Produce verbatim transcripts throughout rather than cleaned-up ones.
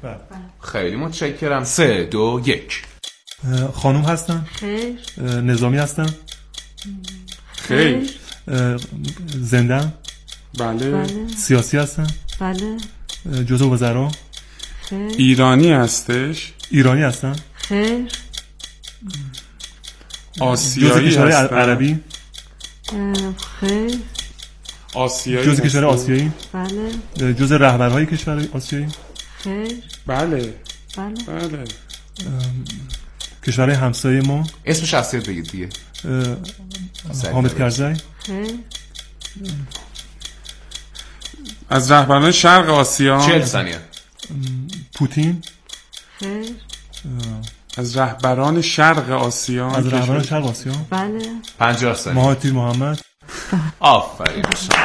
بله. خیلی متشکرم. سه دو یک. خانوم هستن؟ خیر. نظامی هستن؟ خیر. زندن؟ بله. بله. سیاسی هستن؟ بله. جزء وزرا؟ خیر. ایرانی هستش؟ ایرانی هستن؟ خیر. آسیایی جزء کشور هستن؟ عربی؟ خیر. آسیایی جزء کشور آسیایی؟ بله. جزء رهبرهای کشور آسیایی؟ خیر. بله. بله. بله. کشورهای همسایه ما؟ اسم شخصیت بگید دیگه. حامد کرزی؟ خیر. از رهبران شرق آسیا؟ چهل ثانیه. پوتین؟ خیر. از رهبران شرق آسیا؟ از رهبران شرق آسیا؟ بله. پنجاه ثانیه. مهاتیر محمد؟ آفرین شما.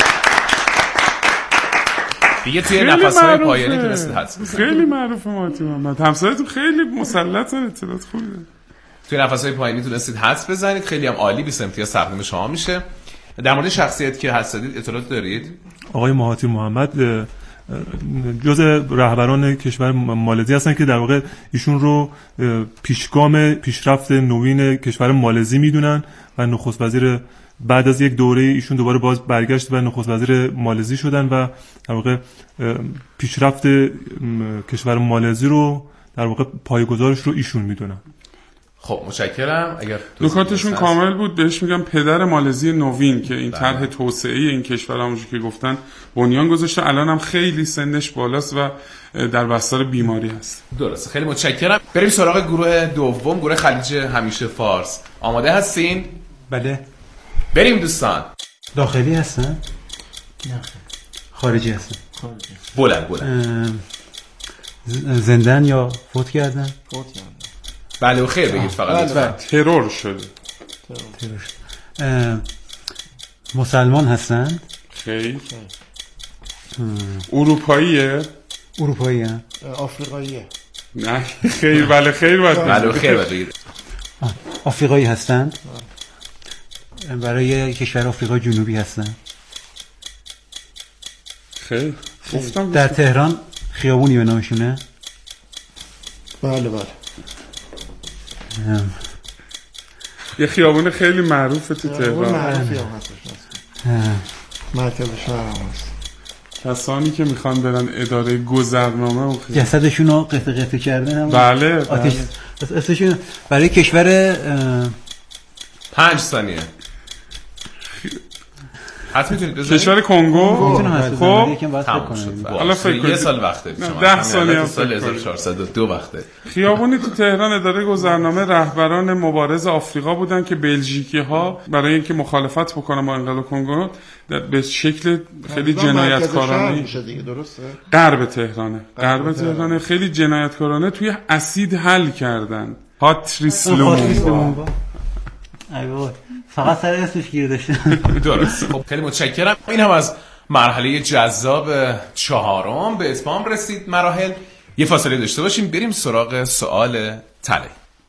دیگه توی نفس‌های پایانی تونستید حدس بزنید. خیلی معروفه مهاتیر محمد. همسایه‌تون خیلی مسلطن، اطلاعات خوبه. توی نفس‌های پایانی تونستید حدس بزنید. خیلی هم عالی. بیست امتیاز تقدیم شما میشه. در مورد شخصیت که حدس زدید اطلاعات دارید؟ آقای مهاتیر محمد جزء رهبران کشور مالزی هستن که در واقع ایشون رو پیشگام پیشرفت نوین کشور مالزی میدونن و نخست وزیر بعد از یک دوره ایشون دوباره باز برگشت و نخست وزیر مالزی شدن و در واقع پیشرفت کشور مالزی رو در واقع پایه‌گذارش رو ایشون میدونن. خب متشکرم. اگر نکاتشون کامل بود بهش میگم پدر مالزی نوین که این طرح توسعه این کشور همونجوری که گفتن بنیان گذاشته. الان هم خیلی سنش بالاست و در بستر بیماری هست. درسته. خیلی متشکرم. بریم سراغ گروه دوم، گروه خلیج همیشه فارس. آماده هستین؟ بله. بریم دوستان. داخلی هستن؟ نه. خارجی هستن؟ خارجی. بلند بلند. زندن یا فوت کردن؟ فوت کردن. بله و خیر بگید فقط. بله. ترور شده. ترور. مسلمان هستن؟ خیر. اروپاییه؟ اروپایی هم؟ آفریقاییه. نه خیر. بله خیر باید بله و خیر بگید. آفریقایی هستن؟ برای کشور آفریقای جنوبی هستن؟ خیر. گفتم در تهران خیابونی به نامشونه؟ بله بله. یه خیابون خیلی معروفه تو تهران. معروفی هم هستش. مرکز شهر هم هست. کسانی که میخوان برن اداره گذرنامه و خیلی جسدشون رو قطع قطع کردن هم؟ بله. آتش اسمشون برای کشور پنج ثانیه. حتما میتونید بزنید. کشور کنگو. خب تمام شد. حالا فکر یه سال وقته شما. ده ثانیه سال هزار و چهارصد و دو وقته. خیابونی تو تهران اداره گذرنامه رهبران مبارز آفریقا بودن که بلژیکی ها برای اینکه مخالفت بکنن با انقلاب کنگو به شکل خیلی جنایتکارانه میشه دیگه. درسته. غرب تهرانه. غرب تهرانه خیلی جنایتکارانه توی اسید حل کردن. پاتریس لومومبا. ایوه فقط سر اسمش گیر داشته. درست. خب خیلی متشکرم. این هم از مرحله جذاب چهارم به اتمام رسید. مراحل یه فاصله داشته باشیم بریم سراغ سوال تله.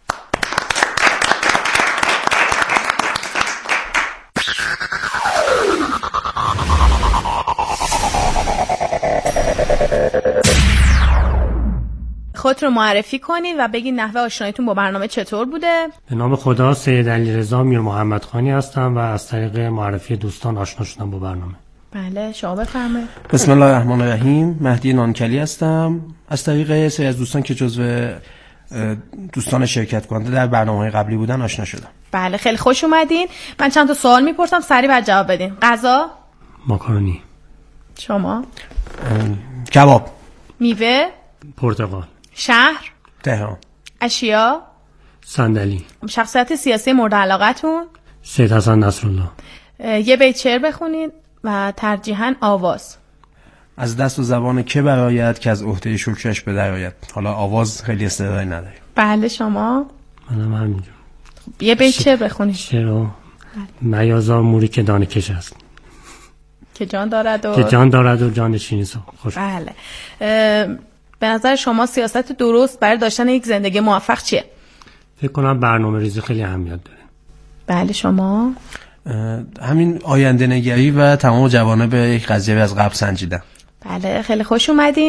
خودت رو معرفی کنید و بگید نحوه آشناییتون با برنامه چطور بوده. به نام خدا سید علیرضا میر محمد خانی هستم و از طریق معرفی دوستان آشنا شدم با برنامه. بله شما بفرمایید. بسم الله الرحمن الرحیم. مهدی نانکلی هستم از طریق سری از دوستان که جزو دوستان شرکت کننده در برنامه‌های قبلی بودن آشنا شدم. بله خیلی خوش اومدین. من چند تا سوال میپرسم سریع بعد جواب بدین. غذا؟ ماکارونی. شما؟ کباب. میوه؟ پرتقال. شهر؟ تهران. اشیا؟ صندلی. شخصیت سیاسی مورد علاقتون؟ سید حسن نصرالله. یه بیت شعر بخونید و ترجیحاً آواز. از دست و زبان که برآید که از عهده شکرش به درآید. حالا آواز خیلی استعدادی نداره. بله شما؟ منم همینجور. خب یه بیت شعر بخونید. شعر میازار موری که دانه کش است. که جان دارد و که جان دارد و جان چینیسا. خوش. بله. به نظر شما سیاست درست برای داشتن یک زندگی موفق چیه؟ فکر کنم برنامه ریزی خیلی اهمیت داره. بله شما؟ همین آینده نگری و تمام جوانب به یک قضیه از قبل سنجیدن. بله خیلی خوش اومدین.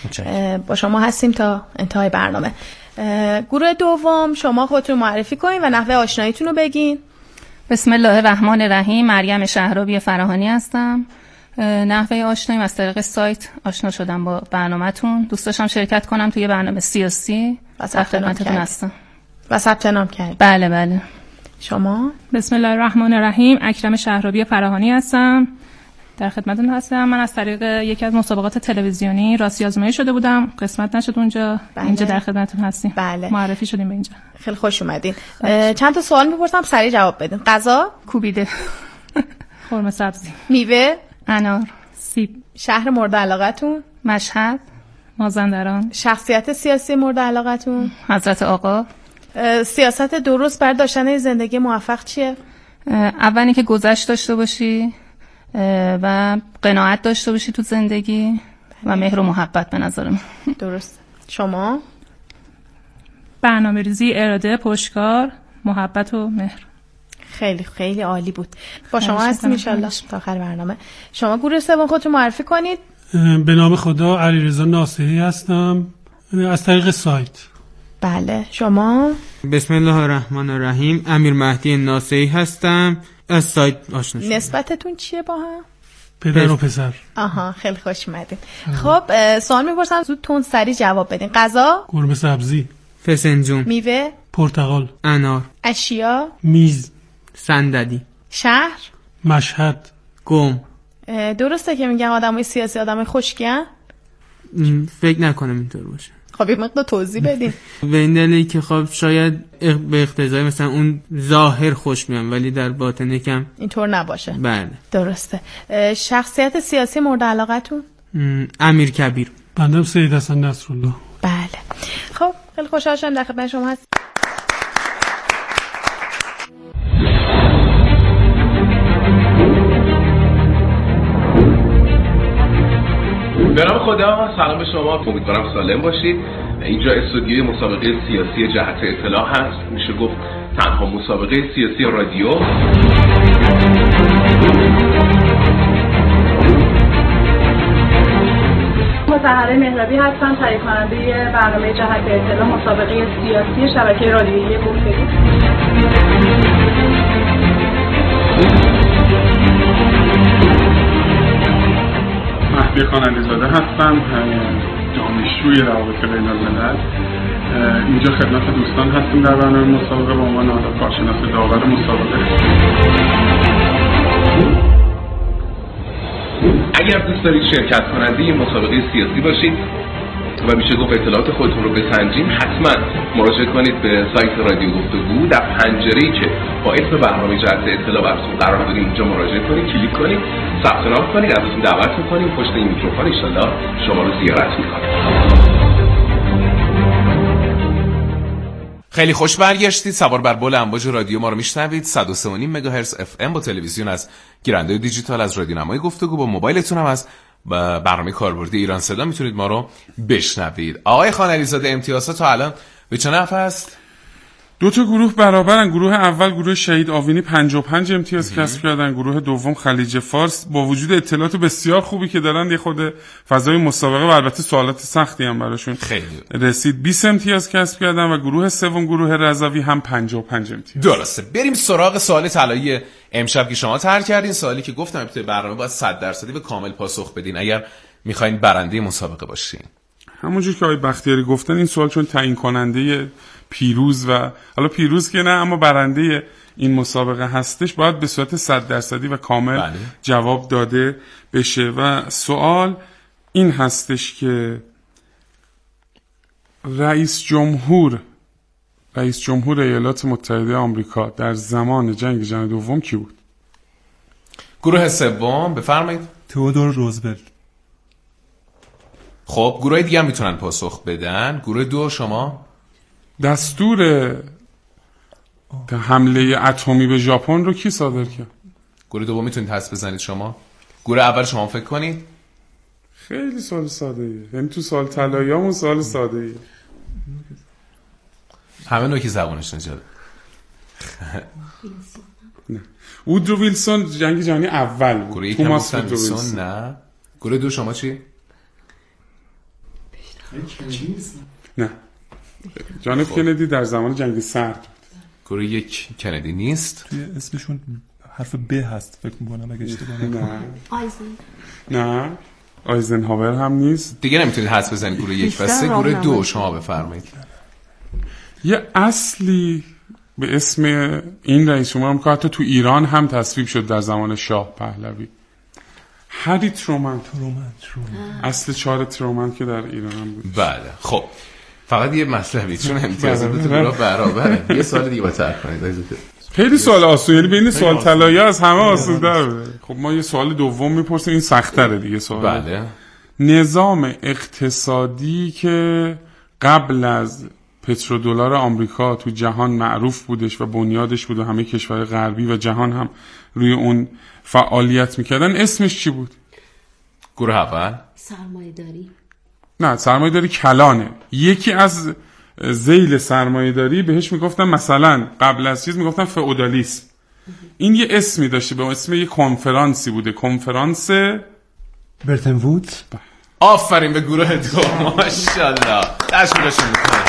با شما هستیم تا انتهای برنامه. گروه دوم شما خودتون معرفی کنین و نحوه آشناییتون رو بگین. بسم الله الرحمن الرحیم. مریم شهرابی فراهانی هستم. نحوه آشناییم از طریق سایت آشنا شدم با برنامه‌تون. دوست داشتم شرکت کنم توی برنامه سیاسی. در خدمتتون هستم. و ثبت نام کردید؟ بله بله. شما؟ بسم الله الرحمن الرحیم. اکرم شهرابی فراهانی هستم. در خدمتتون هستم. من از طریق یکی از مسابقات تلویزیونی راستی آزمایی شده بودم، قسمت نشد اونجا. بله. اینجا در خدمتتون هستیم. بله. معرفی شدیم به اینجا. خیلی خوش اومدین. چند تا سوال میپرسم سریع جواب بدین. غذا؟ کوبیده. خرما سبزی. میوه؟ انار. سیب. شهر مورد علاقتون؟ مشهد. مازندران. شخصیت سیاسی مورد علاقتون؟ حضرت آقا. سیاست درست برای داشتن زندگی موفق چیه؟ اولی که گذشت داشته باشی و قناعت داشته باشی تو زندگی و مهر و محبت به نظرم. درست. شما؟ برنامه‌ریزی، اراده، پشتکار، محبت و مهر. خیلی خیلی عالی بود. با شما هستیم ان شاء الله تا آخر برنامه. شما گروه سوم خودتون معرفی کنید. به نام خدا علیرضا ناصحی هستم از طریق سایت. بله. شما؟ بسم الله الرحمن الرحیم. امیر مهدی ناصحی هستم از سایت آشنا شدم. نسبتتون چیه با هم؟ پدر و پسر. آها خیلی خوش اومدین. خب سوال میپرسم زود تون سریع جواب بدین. غذا؟ قرمه سبزی. فسنجون. میوه؟ پرتقال. انار. اشیا؟ میز. صندلی. شهر؟ مشهد. قم. درسته که میگن آدمای سیاسی آدمای خشکین؟ فکر نکنم اینطور باشه. خب یه مقدار توضیح بدین. به این دلیل که خب شاید به اقتضای مثلا اون ظاهر خوش میان ولی در باطن یکم اینطور نباشه. بله درسته. شخصیت سیاسی مورد علاقتون؟ امیر کبیر. بنده سید حسن نصرالله. بله. خب خیلی خوشحال شدم در خدمت شما هستم. به نام خدا، سلام به شما. امیدوارم سالم باشید. اینجا استودیوی مسابقه سیاسی جهت اطلاع هست. میشه گفت تنها مسابقه سیاسی رادیو. مطهره مهرابی هستم، تهیه کننده برنامه جهت اطلاع مسابقه سیاسی شبکه رادیویی گفتگو. مهدی خانعلیزاده هستم، دانشجوی روابط بین الملل. اینجا خدمت دوستان هستیم در برنامه مسابقه به عنوان حالا کارشناس داور مسابقه. اگر دوست دارید شرکت کننده این مسابقه سیاسی باشید و میشه گفت اطلاعات خودتون رو بسنجیم، حتما مراجعه کنید به سایت رادیو گفتگو. در پنجره‌ای که با اسم برنامه جهت اطلاع براتون قرار دادیم اونجا مراجعه کنید، کلیک کنید، ثبت نام کنید، ازتون دعوت می‌کنیم پشت این میکروفون ان شاءالله شما رو زیارت می‌کنیم. خیلی خوش برگشتید. سوار بر بال امواج رادیو ما رو میشنوید. صد و سه و نیم مگاهرتز اف ام با تلویزیون از گیرنده دیجیتال، از رادیو نمای گفتگو با موبایلتون هم از برنامه کاربردی ایران صدا میتونید ما رو بشنوید. آقای خانعلیزاده امتیازات تا الان به چه نحو است؟ دو تا گروه برابرن. گروه اول گروه شهید آوینی پنجاه و پنج امتیاز کسب کردن. گروه دوم خلیج فارس با وجود اطلاعات بسیار خوبی که دارن یه خود فضای مسابقه و البته سوالات سختی هم براشون خیلی رسید بیست امتیاز کسب کردن و گروه سوم گروه رضوی هم پنجاه و پنج امتیاز. درسته. بریم سراغ سوال طلایی امشب که شما طرح کردین. سوالی که گفتم ابتدای برنامه باید صد درصدی به کامل پاسخ بدین اگر میخواین برنده مسابقه باشین. همونجور که آقای بختیاری گفتن این سوال چون تعیین کننده پیروز و حالا پیروز که نه اما برنده این مسابقه هستش باید به صورت صد درصدی و کامل بله. جواب داده بشه و سوال این هستش که رئیس جمهور رئیس جمهور ایالات متحده آمریکا در زمان جنگ جهانی دوم کی بود؟ گروه سوم بفرمایید. تئودور روزولت. خب گروه دیگه هم میتونن پاسخ بدن. گروه دو شما؟ دستور حمله اتمی به ژاپن رو کی صادر کرد؟ گروه دوم میتونید حدس بزنید شما؟ گروه اول شما فکر کنید. خیلی سوال ساده ایه، یعنی تو سوال طلاییامون سوال ساده ایه. همه نوکی زبانش نجاده. نه وودرو ویلسون جنگ جهانی اول بود. گروه یک هم گفتن ویلسون. نه گروه دو شما چی؟ نه جان اف کندی در زمان جنگ سرد. گروه یک کندی نیست. توی اسمشون حرف ب هست فکر می‌کنم اگه اشتباه نکنم. آیزن نه آیزنهاور هم نیست. دیگه نمیتونید حدس بزنید گروه یک و سه. گروه دو شما بفرمایید. یه اصلی به اسم این رئیس جمهور هم که حتی تو ایران هم تصویب شد در زمان شاه پهلوی، هری ترومن. ترومن ترومن اصل چهار ترومن که در ایران هم بود. بله خب فقط یه مطلبی چون امتیازات تو گروه برابره. یه سوال دیگه بهتر کنید. خیلی سوال آسون، یعنی بین سوال طلایی از همه آسون‌تر بوده. خب ما یه سوال دوم میپرسیم، این سخت‌تره دیگه سوال. بله. نظام اقتصادی که قبل از پترودلار آمریکا تو جهان معروف بودش و بنیادش بود و همه کشور غربی و جهان هم روی اون فعالیت میکردن، اسمش چی بود؟ گروه اول سرمایه‌داری. نه سرمایه‌داری کلانه. یکی از ذیل سرمایه‌داری بهش میگفتن مثلا قبل از چیز میگفتن فئودالیسم. این یه اسمی داشته به اسم یه کنفرانسی بوده، کنفرانس برتن وودز. آفرین به گروه دو، ماشاءالله. تشکرشون میکنم.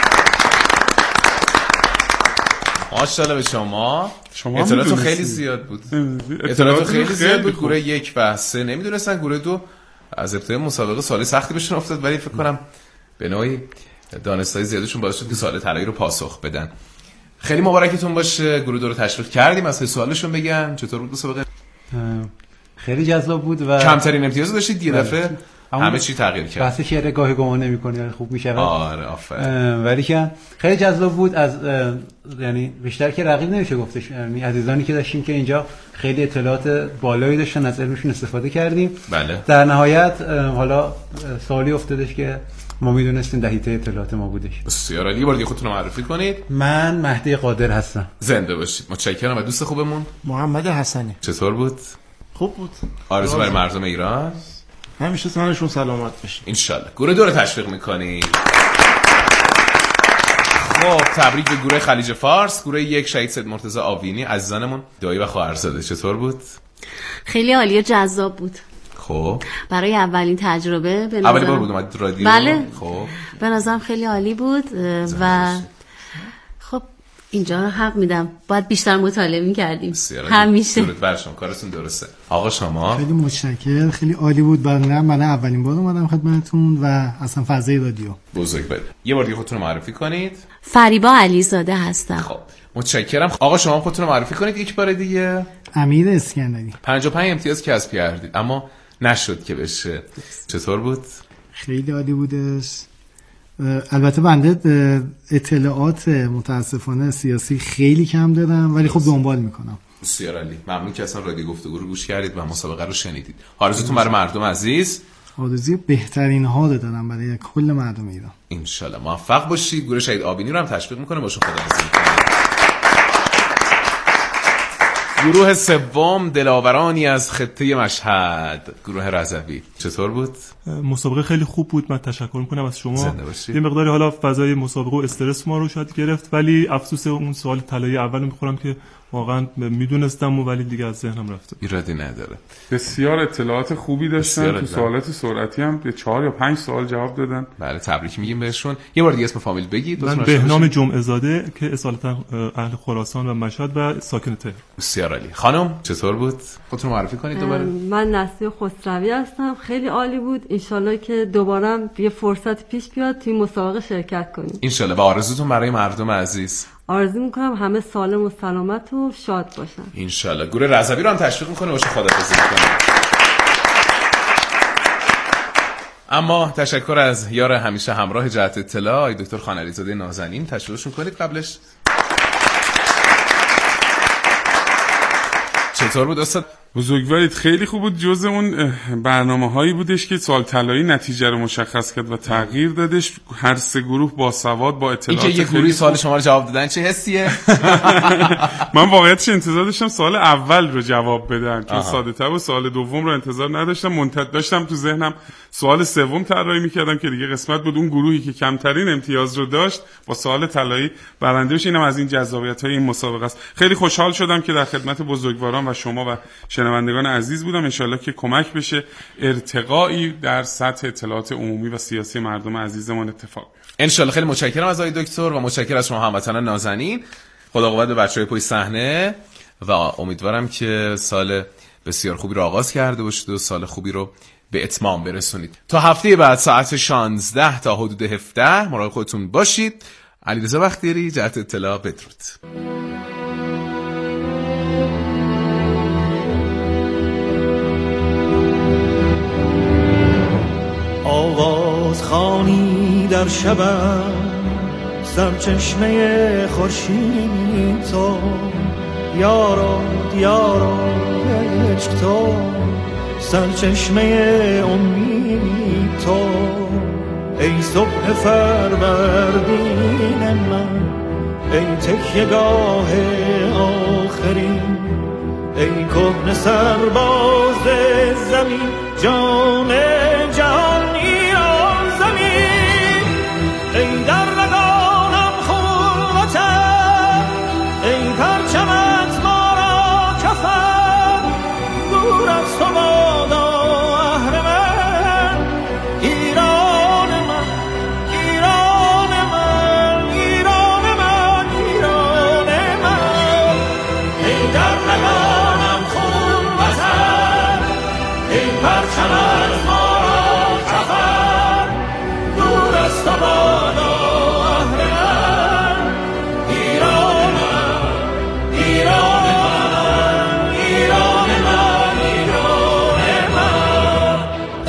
ماشاءالله به شما. شما اطلاعات خیلی زیاد بود. اطلاعات خیلی زیاد بود. گروه یک و سه نمیدونستن. گروه دو از ابتدای مسابقه سوال سختی بهشون افتاد ولی فکر کنم به نوعی دانستای زیادشون باعث شد که سوال طلایی رو پاسخ بدن. خیلی مبارکتون باشه. گروه دو رو تشویق کردیم. از سوالشون بگن چطور بود مسابقه؟ خیلی جذاب بود و کمترین امتیاز داشتید یه دفعه همه چی تغییر کرد. بحث شعر گاهی گمان نمی‌کنی خوب میشه. آره آفرین. ولی که خیلی جذاب بود. از یعنی بیشتر که رقیب نمیشه گفتش، یعنی عزیزانی که داشتیم که اینجا خیلی اطلاعات بالایی داشتن از علمشون استفاده کردیم. بله. در نهایت حالا سوالی افتادش که ما میدونستیم دهیته اطلاعات ما بودش. بسیار عالی. بار دیگه خودتون رو معرفی کنید. من مهدی قادر هستم. زنده باشید. متشکرم. و دوست خوبمون محمد حسنی. چطور بود؟ خوب بود. آرزو برای مردم ایران همیشه سنشون سلامت بشه ان شاء الله. گروه دو رو تشویق می‌کنی. خب تبریک به گروه خلیج فارس. گروه یک شهید سید مرتضی آوینی عزیزانمون دایی و خواهرزاده. چطور بود؟ خیلی عالی و جذاب بود. خب برای اولین تجربه به اولین بار بود اومد رادیو. بله. خب به نظرم خیلی عالی بود و خب اینجا رو حق میدم باید بیشتر مطالعه می‌کردیم همیشه. درود بر شما. کارتون درسته. آقا شما؟ خیلی متشکرم. خیلی عالی بود. من من اولین بار اومدم خدمتتون و اصلا فضای رادیو بزرگ بود. یه بار دیگه خودتون رو معرفی کنید. فریبا علیزاده هستم. خب متشکرم. آقا شما خودتون رو معرفی کنید یک بار دیگه. امیر اسکندری. پنجاه و پنج امتیاز کسب کردید اما نشد که بشه. چطور بود؟ خیلی عالی بودش. البته بنده اطلاعات متاسفانه سیاسی خیلی کم دارم ولی خب دنبال میکنم. بسیار عالی. ممنون که اصلا رادیو گفتگو رو گوش کردید و مسابقه رو شنیدید. آرزوتون برای مردم عزیز؟ آرزوی بهترین ها دارم برای کل مردم ایران. ان شاء الله موفق باشید. گروه شهید آبینی رو هم تشویق میکنه. باشون خداحافظی میکنه. گروه سوم دلاورانی از خطه مشهد، گروه رضوی. چطور بود؟ مسابقه خیلی خوب بود. من تشکر میکنم از شما. یه مقداری حالا فضای مسابقه و استرس ما رو شاید گرفت ولی افسوس اون سوال طلایی اول رو میخورم که واقعا میدونستم و ولی دیگه از ذهنم رفته. ایرادی نداره. بسیار اطلاعات خوبی داشتن. تو سوالات سرعتی هم به چهار یا پنج سوال جواب دادن. بله تبریک میگیم بهشون. یه بار دیگه اسم فامیل بگید. من بهنام جمعه زاده که اصالتا اهل خراسان و مشهد و ساکن تهران. بسیار عالی. خانم چطور بود؟ خودتون معرفی کنید دوباره. من نسیه خسروی هستم. خیلی عالی بود. ان شاءالله که دوباره یه فرصت پیش بیاد توی مسابقه شرکت کنیم. ان شاءالله. و آرزوتون برای مردم عزیز؟ آرزو میکنم همه سالم و سلامت و شاد باشن. ان شاءالله. گروه رضوی رو هم تشویق میکنه. باشه خداحافظی میکنه. اما تشکر از یار همیشه همراه جهت اطلاع آقای دکتر خانعلیزاده نازنین. تشویقشون کنید قبلش. چطور بود استاد؟ بزرگوارید خیلی خوب بود. جز اون برنامه هایی بودش که سال طلایی نتیجه رو مشخص کرد و تغییر دادش. هر سه گروه با سواد با اطلاعات. این که یک گروهی سوال شما رو جواب دادن چه حسیه؟ من واقعیتش انتظار داشتم سوال اول رو جواب بدن چون ساده تر و سوال دوم رو انتظار نداشتم. منتظر داشتم تو ذهنم سوال سوم طراحی می‌کردم که دیگه قسمت بود اون گروهی که کمترین امتیاز رو داشت با سوال طلایی برنده بشه. اینم از این جذابیت‌های این مسابقه است. خیلی خوشحال شدم که در خدمت بزرگواران و شما و شنوندگان عزیز بودم. انشالله که کمک بشه ارتقایی در سطح اطلاعات عمومی و سیاسی مردم عزیزمان اتفاق بیفته. انشالله. خیلی متشکرم از آقای دکتر و متشکرم از شما هموطنان نازنین. خدا قوت به بچهای پشت صحنه و امیدوارم که سال بسیار خوبی رو آغاز کرده باشید و سال خوبی رو به اتمام برسونید. تا هفته بعد ساعت شانزده تا حدود هفده مراقب خودتون باشید. علیرضا بختیاری، جهت اطلاع. بدرود. آواز خوانی در شبم سرچشمه خورشید تو، یارو دیارو عشق تو، سرچشمه امید تو، ای صبح فروردین من، ای تکیه‌گاه آخرین، ای کهنه سرباز زمین، جان جهان ایران زمین، ای در رگانم خون وطن، ای پرچمت ما را کفن، دور از تو بادا اهرمن، ایران من، ایران من، ایران من، ایران من، ای در رگانم خون وطن، ای پرچمت ما را کفن، دور از تو بادا اهرمن، ایران من، ایران من، ایران من، ایران من.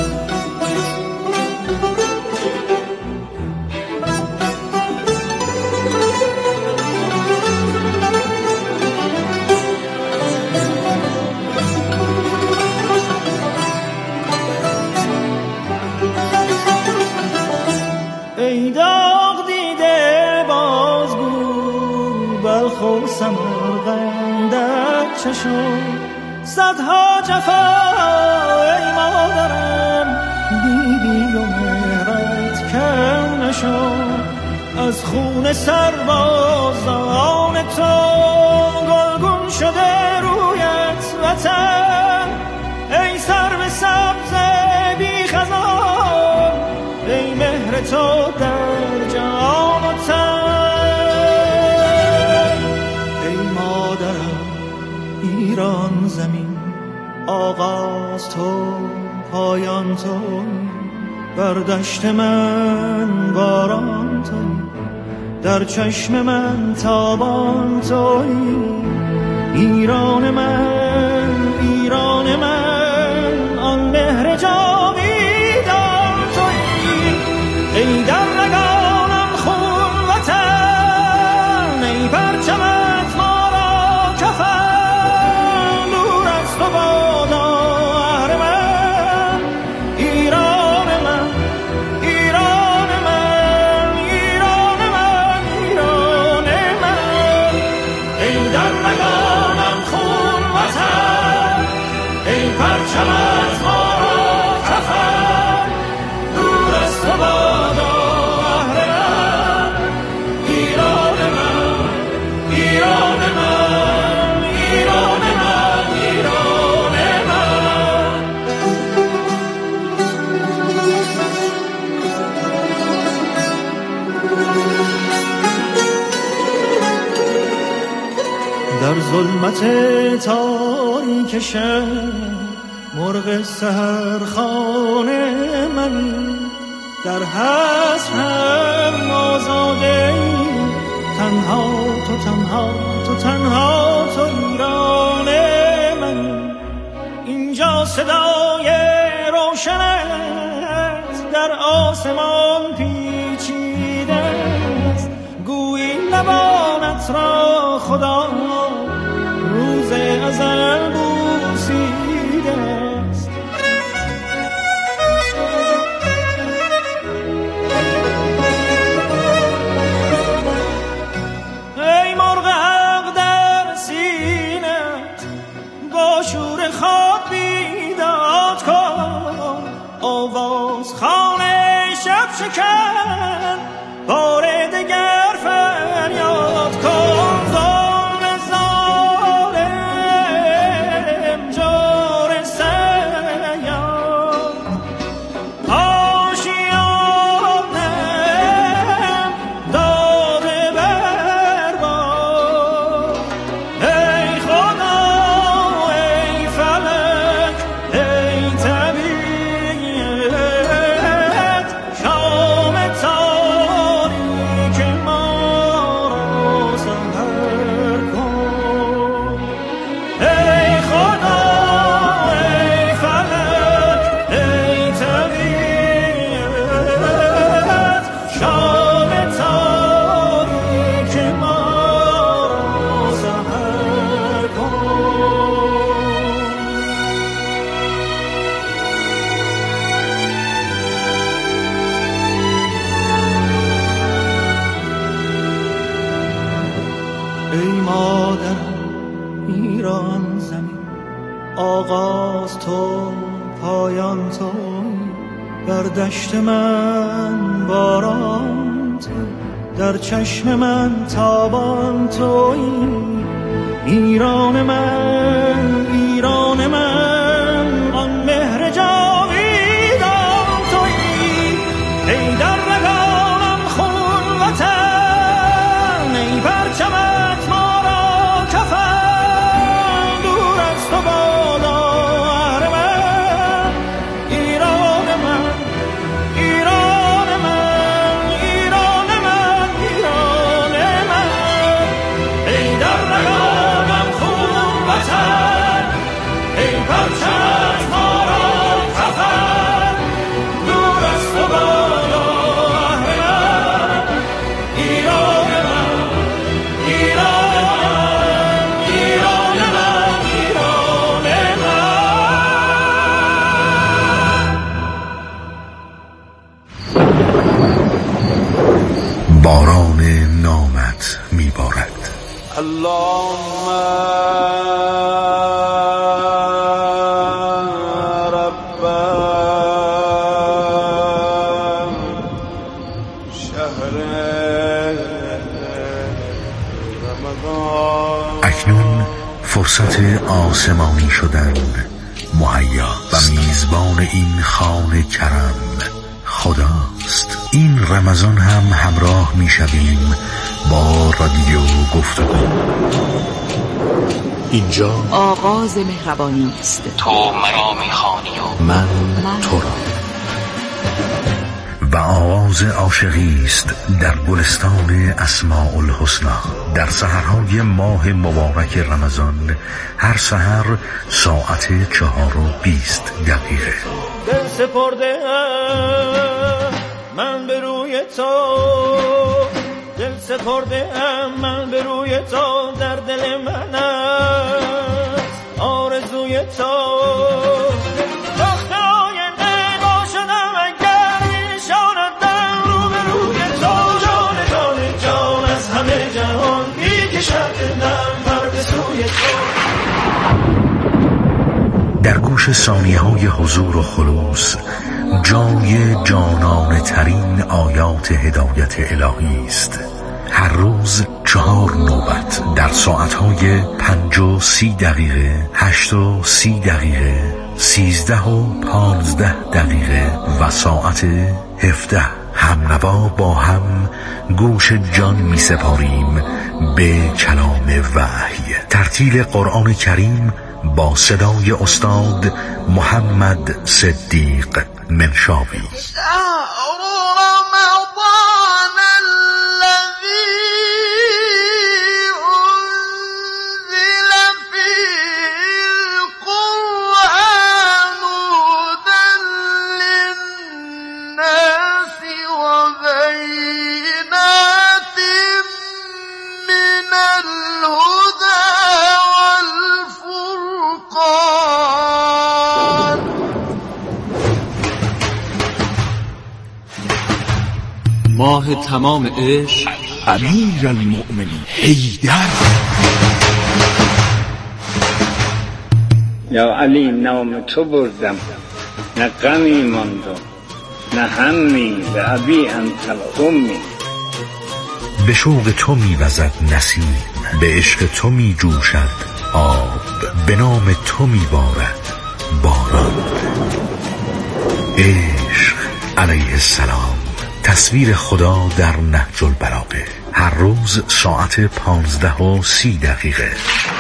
ای داغ دیده بازگو بلخ و سمرقندت چشم، صدها جفا ای مادرم دیدی و مهرت کم نشد، از خون سربازان تو گلگون شده رویت وطن، ای سرو سبز بی خزان، ای مهر تو در جان و تن، ای مادرم ایران زمین، آغاز تو پایان تو، بر دشت من باران تویی، در چشم من تابان تویی، ایران من، ایران من، آن مهر جاویدان تویی، ای در رگانم خون وطن، ای پرچمت ما را کفن، دور از تو بادا اهرمن، ایران من، ایران من، ایران من، ایران من، ای در رگانم خون وطن، ای پرچمت ما را کفن، دور از تو بادا اهرمن، ایران من، ایران من، ایران من، ایران من. در ظلمت تاریک شب مرغ سحرخانه منی، در حسرم آزاده ای، تنها تو، تنها تو، تنها تو، ایران منی، اینجا صدای روشنت در آسمان پیچیده است، گویی لبانت را خدا روز ازل بوسیده است. ای مرغ حق در سینت با شور خود بیداد کن، آواز خانه شب شکن، بار دگر فریاد کن، زان آغاز تو پایان تو، در دشت من باران تو، در چشم من تابان تویی. ایران من ایران من آن مهر جاویدان تویی. ای در رگانم خون وطن، ای پرچمت ما را کفن، دور از تو بادا اهرمن. ایران من ایران من ایران من ایران من. ای در رگانم خون وطن، ای پرچمت ما را کفن، دور از تو بادا اهرمن. ایران من ایران من ایران من ایران من. باران نامت میبارد. اللهم رب شهر رمضان. اکنون فرصت آسمانی شدن مهیا و میزبان این خانه کرم خداست. این رمضان هم همراه میشویم با رادیو گفتگو. اینجا آغاز مهربانی است. تو مرا میخوانی و من, من تو را. و آغاز عاشقی است در گلستان اسماء الحسنا. در سحرهای ماه مبارک رمضان هر سحر ساعت چهار و بیست دقیقه. دل سپرده من به روی تو، دل سپرده من به روی تو، در دل من است آرزوی تو. در گوش ثانیه های حضور و خلوص جای جانانه ترین آیات هدایت الهی است. هر روز چهار نوبت در ساعتهای پنج و سی دقیقه، هشت و سی دقیقه، سیزده و پانزده دقیقه و ساعت هفده همنوا با هم گوش جان می سپاریم به کلام وحی. ترتیل قرآن کریم با صدای استاد محمد صدیق منشاوی. ماه تمام عشق، امیر المؤمنین حیدر. یا علی نام تو بردم، نه غمی ماندم نه همی، به ابی انت و امی. به شوق تو میوزد نسیم، به عشق تو می جوشد آب، به نام تو میبارد باران. عشق علیه السلام، تصویر خدا در نهج البلاغه. هر روز ساعت پانزده و سی دقیقه.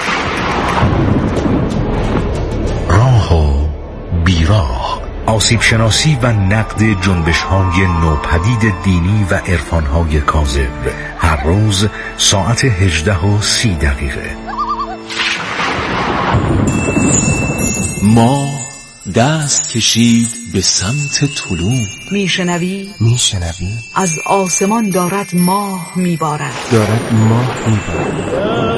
راه و بیراه، آسیب شناسی و نقد جنبش های نوپدید دینی و عرفان های کاذب. هر روز ساعت هجده و سی دقیقه. ما دست کشید به سمت طلوع. میشنوی؟ میشنوی؟ از آسمان دارد ماه میبارد. دارد ماه میبارد.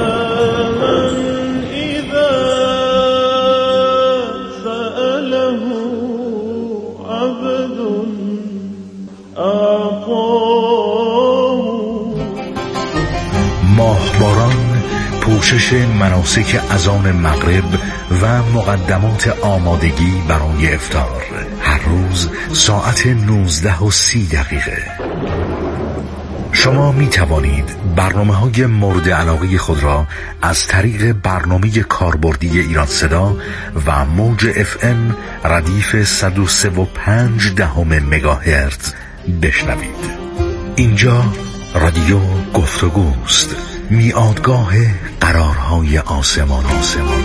ماهباران پوشش مناسک اذان مغرب و مقدمات آمادگی برای افطار، هر روز ساعت نوزده و سی دقیقه. شما می توانید برنامه های مورد علاقه خود را از طریق برنامه کاربردی ایران صدا و موج اف ام ردیف صد و سه و پنج دهم مگاهرتز بشنوید. اینجا رادیو گفتگوست، میادگاه قرارهای آسمان آسمانی.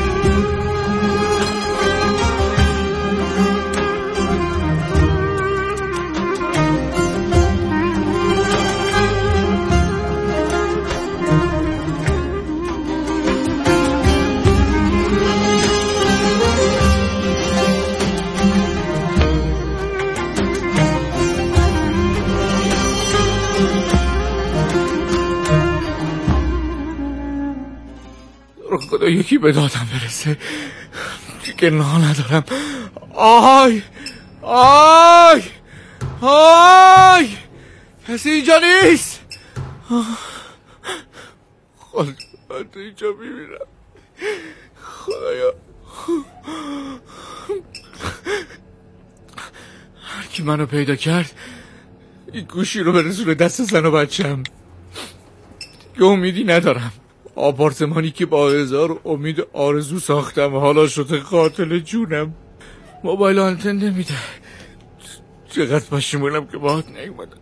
خدا یکی به دادم برسه که نه ندارم. آی آی آی کسی اینجا نیست. خدا من اینجا میبینم. خدایا هر کی منو پیدا کرد این گوشی رو برسونه دست زن و بچم. یه امیدی ندارم. آپارتمانی که با هزار امید آرزو ساختم حالا شده قاتل جونم. موبایل آنتن نمیده. چقدر پشیمونم که باهات نیومدم.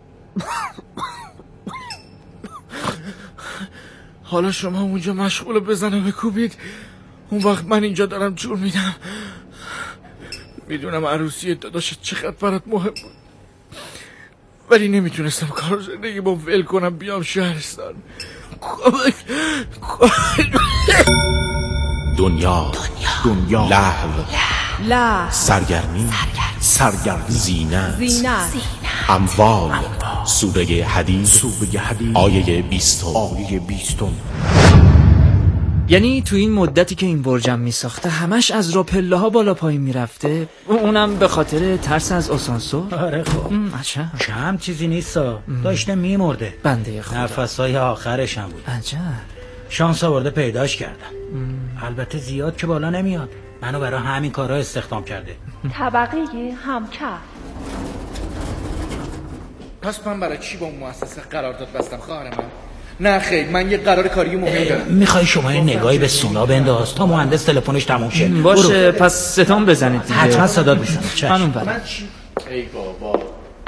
حالا شما اونجا مشغول بزنه بکوبید، اون وقت من اینجا دارم جور میدم. میدونم عروسی داداشت چقدر برات مهم بود، ولی نمیتونستم کار زندگی با ول کنم بیام شهرستان. دنیا دنیا لهو لهو سرگرمی سرگرمی زینت اموال سوره حدید سوره حدید آیه بیستم آیه بیستم. یعنی تو این مدتی که این برجم می ساخته همش از را پله ها بالا پایین می رفته، اونم به خاطر ترس از آسانسور؟ آره خب عجب کم چیزی نیستا، داشته می مرده بنده خدا. نفسای آخرش هم بود. عجب شانس آورده پیداش کردم. البته زیاد که بالا نمیاد، منو برای همین کارا استخدام کرده. طبقه همکف. پس من برای چی با اون مؤسسه قرارداد بستم خواهر من؟ نه خیر، من یه قرار کاری مهم دارم. میخوای شما یه نگاهی به سونا بنداز تا مهندس تلفنش تموم شه. باشه پس ستام بزنید دیگه. حتما صدا بزنید. خانم برم. ای بابا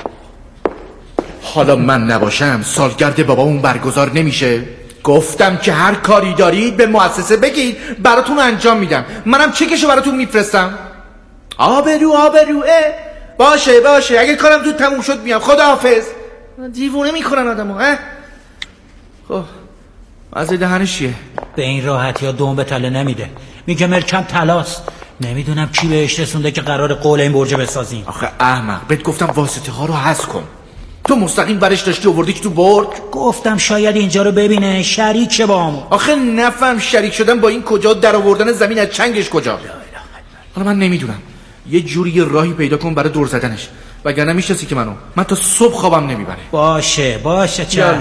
حالا من نباشم سالگرد بابامون برگزار نمیشه. گفتم که هر کاری دارید به مؤسسه بگید براتون انجام میدم. منم چکشو براتون میفرستم. آبرو آبرو اه. باشه باشه اگه کارم زود تموم شد میام. خداحافظ. دیوونه میکنن آدمو ها. خب از دهنش چیه؟ به این راحتی ها دوم به تله نمیده، میگه مرکم تلاست. نمیدونم کی بهش رسونده که قرار قول این برج بسازیم. آخه احمق بهت گفتم واسطه ها رو حذف کن. تو مستقیم برش داشتی آوردی که تو برج. گفتم شاید اینجا رو ببینه شریک شه با همون. آخه نفهم شریک شدن با این کجا، در آوردن زمین از چنگش کجا. حالا من نمیدونم، یه جوری یه راهی پیدا کن برای دور زدنش، وگرنه میشناسی که منو من تا صبح خوابم نمیبره. باشه باشه چشم.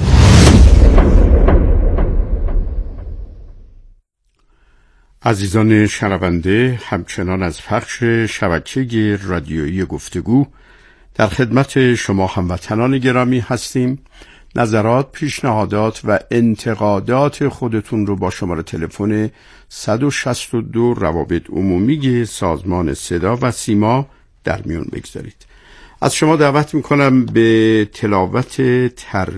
عزیزان شنونده، همچنان از پخش شبکه رادیویی گفتگو در خدمت شما هموطنان گرامی هستیم. نظرات، پیشنهادات و انتقادات خودتون رو با شماره تلفن صد و شصت و دو روابط عمومی سازمان صدا و سیما در میون بگذارید. از شما دعوت میکنم به تلاوت تر